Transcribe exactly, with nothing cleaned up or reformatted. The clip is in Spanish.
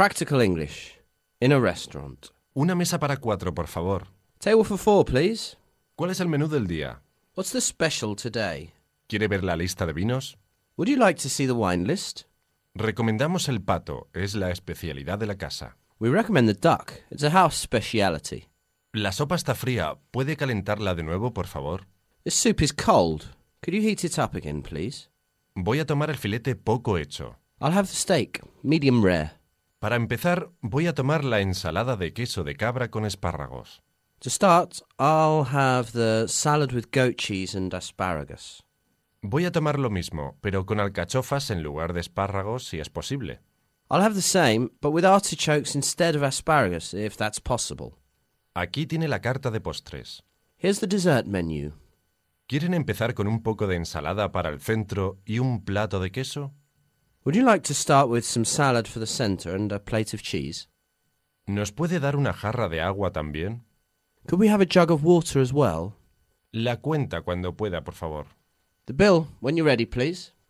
Practical English. In a restaurant. Una mesa para cuatro, por favor. Table for four, please. ¿Cuál es el menú del día? What's the special today? ¿Quiere ver la lista de vinos? Would you like to see the wine list? Recomendamos el pato, es la especialidad de la casa. We recommend the duck. It's a house speciality. La sopa está fría. ¿Puede calentarla de nuevo, por favor? This soup is cold. Could you heat it up again, please? Voy a tomar el filete poco hecho. I'll have the steak, medium rare. Para empezar, voy a tomar la ensalada de queso de cabra con espárragos. To start, I'll have the salad with goat cheese and asparagus. Voy a tomar lo mismo, pero con alcachofas en lugar de espárragos, si es posible. I'll have the same, but with artichokes instead of asparagus, if that's possible. Aquí tiene la carta de postres. Here's the dessert menu. ¿Quieren empezar con un poco de ensalada para el centro y un plato de queso? Would you like to start with some salad for the center and a plate of cheese? ¿Nos puede dar una jarra de agua también? Could we have a jug of water as well? La cuenta cuando pueda, por favor. The bill, when you're ready, please.